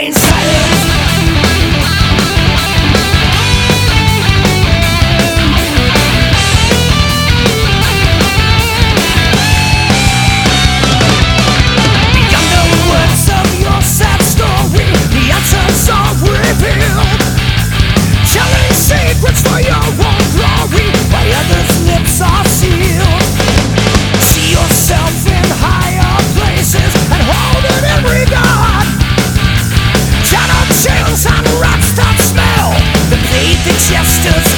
remain silent. Beyond the words of your sad story, the answers are revealed. Telling secrets for your own glory, while others' lips are sealed. See yourself in higher places and hold it in regard. Shadow chills and rats that smell, the blade that jesters